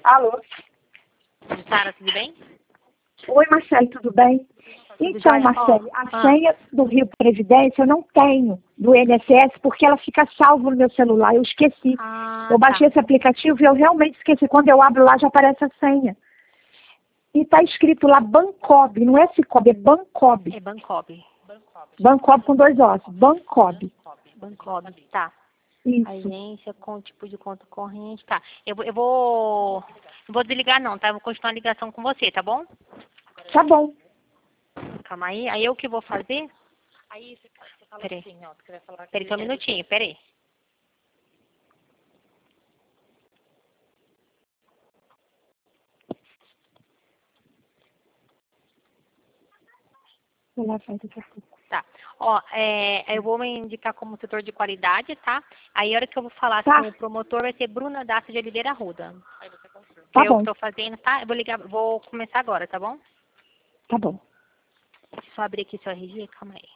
Alô? Sara, tudo bem? Oi, Marcelo, tudo bem? Então, jóia? Marcelo, a senha do Rio Previdência eu não tenho do INSS porque ela fica salva no meu celular. Eu esqueci. Eu baixei esse aplicativo e eu realmente esqueci. Quando eu abro lá já aparece a senha. E está escrito lá Bancob, não é Cicobi, é Bancob. É Bancob. Bancob com 2 ossos, Bancob. Bancob, tá. Isso. Agência com tipo de conta corrente, tá. Eu vou desligar não, tá? Eu vou continuar a ligação com você, tá bom? Tá bom. Calma aí. Aí eu que vou fazer? Aí você fala Peraí. assim, ó. Você vai falar. Peraí, só um minutinho, peraí. Ela faz daqui a pouco. Tá. Ó, eu vou me indicar como setor de qualidade, tá? Aí a hora que eu vou falar Tá. com o promotor vai ser Bruna Daça de Oliveira Arruda. Tá Eu bom. que tô fazendo, tá? Eu vou ligar, vou começar agora, tá bom? Tá bom. Deixa eu só abrir aqui seu RG, calma aí.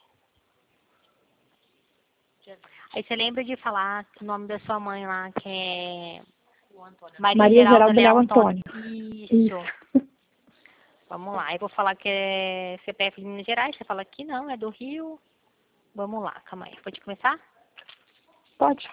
Aí você lembra de falar o nome da sua mãe lá, que é Maria Geralda Leal Leal Antônio. Antônio. Isso. Vamos lá. Eu vou falar que é CPF de Minas Gerais. Você fala que não, é do Rio. Vamos lá, calma aí. Pode começar? Pode.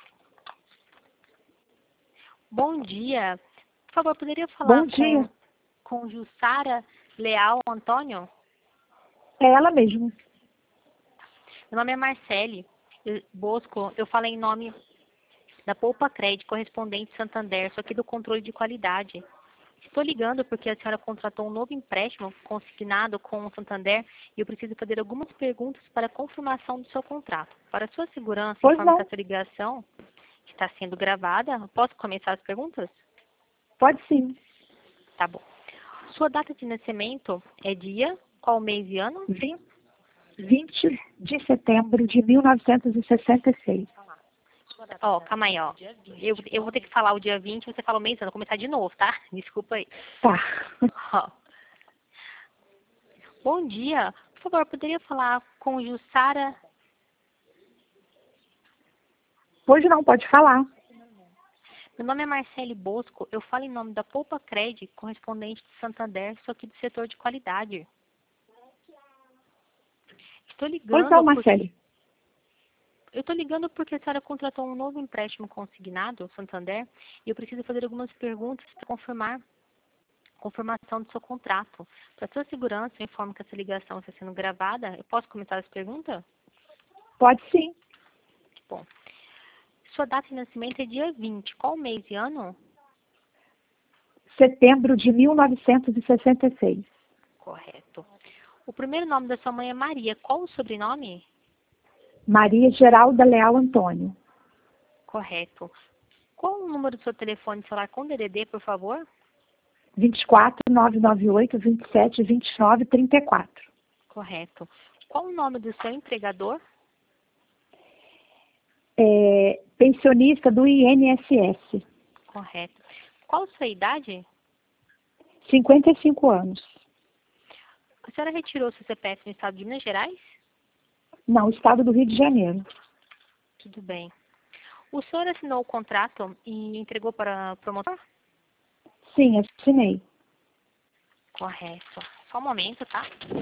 Bom dia. Por favor, poderia falar Bom dia. com Jussara Leal Antônio? É ela mesmo. Meu nome é Marcele Bosco. Eu falei em nome da Poupa Crédito, correspondente Santander, só aqui do controle de qualidade. Estou ligando porque a senhora contratou um novo empréstimo consignado com o Santander e eu preciso fazer algumas perguntas para a confirmação do seu contrato. Para sua segurança, Pois informo que não. essa ligação está sendo gravada. Posso começar as perguntas? Pode sim. Tá bom. Sua data de nascimento é dia, qual mês e ano? 20 de setembro de 1966. Ó, calma aí, ó. Eu vou ter que falar o dia 20, você fala o mês e ano. Vou começar de novo, tá? Desculpa aí. Tá. Ó. Bom dia. Por favor, poderia falar com Jussara? Pois não, pode falar. Meu nome é Marcele Bosco. Eu falo em nome da Poupa Crédito, correspondente de Santander. Sou aqui do setor de qualidade. Estou Pois não, ligando Marcele. Eu estou ligando porque a senhora contratou um novo empréstimo consignado, Santander, e eu preciso fazer algumas perguntas para confirmar a confirmação do seu contrato. Para sua segurança, eu informo que essa ligação está sendo gravada. Eu posso começar as perguntas? Pode sim. Bom, sua data de nascimento é dia 20. Qual mês e ano? Setembro de 1966. Correto. O primeiro nome da sua mãe é Maria. Qual o sobrenome? Maria Geralda Leal Antônio. Correto. Qual o número do seu telefone celular com DDD, por favor? 24 998 27 29 34. Correto. Qual o nome do seu empregador? Pensionista do INSS. Correto. Qual a sua idade? 55 anos. A senhora retirou seu CPF no estado de Minas Gerais? Não, estado do Rio de Janeiro. Tudo bem. O senhor assinou o contrato e entregou para o promotor? Sim, assinei. Correto. Só um momento, tá?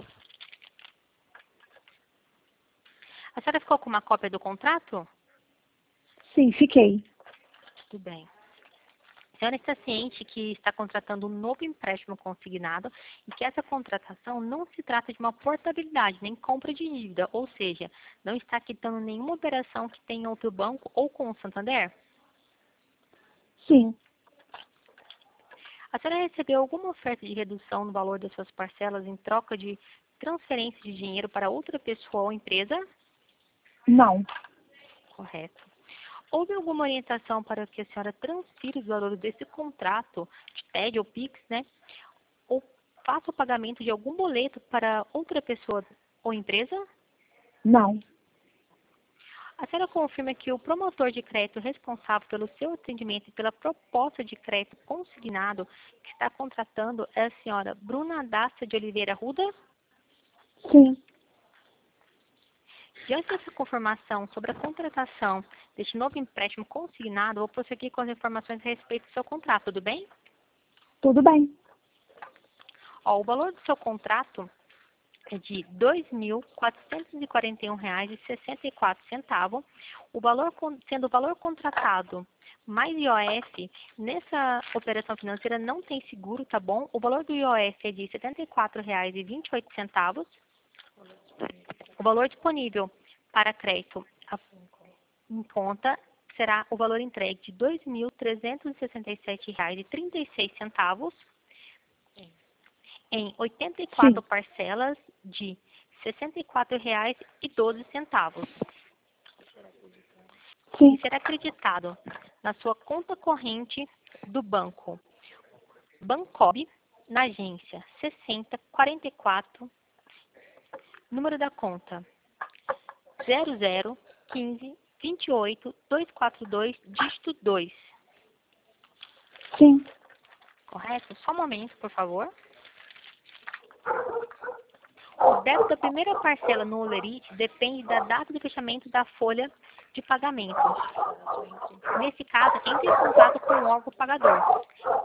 A senhora ficou com uma cópia do contrato? Sim, fiquei. Tudo bem. A senhora está ciente que está contratando um novo empréstimo consignado e que essa contratação não se trata de uma portabilidade, nem compra de dívida, ou seja, não está quitando nenhuma operação que tenha outro banco ou com o Santander? Sim. A senhora recebeu alguma oferta de redução no valor das suas parcelas em troca de transferência de dinheiro para outra pessoa ou empresa? Não. Correto. Houve alguma orientação para que a senhora transfira os valores desse contrato, de TED ou PIX, né? Ou faça o pagamento de algum boleto para outra pessoa ou empresa? Não. A senhora confirma que o promotor de crédito responsável pelo seu atendimento e pela proposta de crédito consignado que está contratando é a senhora Bruna Daça de Oliveira Arruda? Sim. Diante dessa confirmação sobre a contratação deste novo empréstimo consignado, vou prosseguir com as informações a respeito do seu contrato, tudo bem? Tudo bem. Ó, o valor do seu contrato é de R$ 2.441,64. Sendo o valor contratado mais IOF, nessa operação financeira não tem seguro, tá bom? O valor do IOF é de R$ 74,28. O valor disponível para crédito em conta será o valor entregue de R$ 2.367,36 em 84 Sim. parcelas de R$ 64,12. Sim. E será acreditado na sua conta corrente do banco Bancob, na agência 6044, número da conta 001528 242, dígito 2. Sim. Correto? Só um momento, por favor. O débito da primeira parcela no Olerite depende da data de fechamento da folha de pagamento. Nesse caso, entre em contato com o órgão pagador.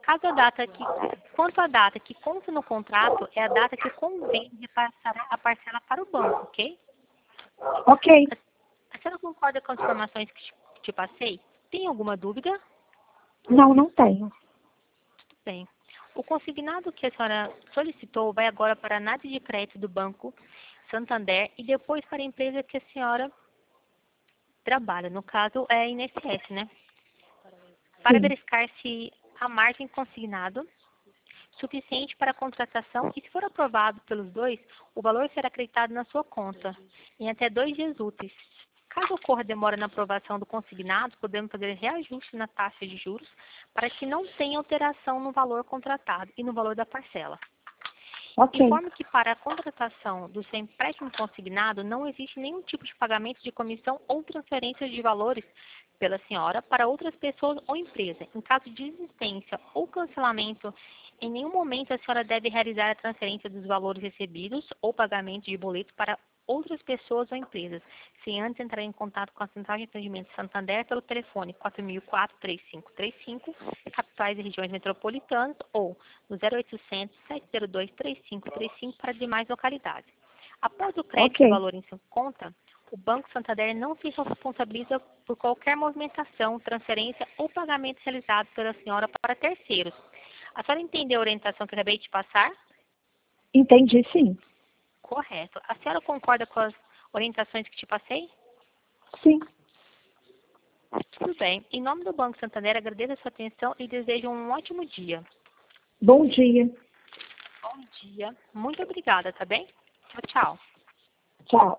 Quanto à data que consta no contrato, é a data que convém repassar a parcela para o banco, ok? Ok. A senhora concorda com as informações que te passei? Tem alguma dúvida? Não, não tenho. Bem, o consignado que a senhora solicitou vai agora para a análise de crédito do Banco Santander e depois para a empresa que a senhora trabalha. No caso, é a INSS, né? Para Sim. verificar se a margem consignado suficiente para a contratação e, se for aprovado pelos dois, o valor será acreditado na sua conta em até 2 dias úteis. Caso ocorra demora na aprovação do consignado, podemos fazer reajuste na taxa de juros para que não tenha alteração no valor contratado e no valor da parcela. Ok. Informe que para a contratação do seu empréstimo consignado não existe nenhum tipo de pagamento de comissão ou transferência de valores pela senhora para outras pessoas ou empresa. Em caso de desistência ou cancelamento, em nenhum momento a senhora deve realizar a transferência dos valores recebidos ou pagamento de boleto para outras pessoas ou empresas, sem antes entrar em contato com a Central de Atendimento Santander pelo telefone 4004-3535, capitais e regiões metropolitanas, ou no 0800-702-3535 para demais localidades. Após o crédito Ok. do valor em sua conta, o Banco Santander não se responsabiliza por qualquer movimentação, transferência ou pagamento realizado pela senhora para terceiros. A senhora entendeu a orientação que eu acabei de passar? Entendi, sim. Correto. A senhora concorda com as orientações que te passei? Sim. Tudo bem. Em nome do Banco Santander, agradeço a sua atenção e desejo um ótimo dia. Bom dia. Bom dia. Muito obrigada, tá bem? Tchau, tchau. Tchau.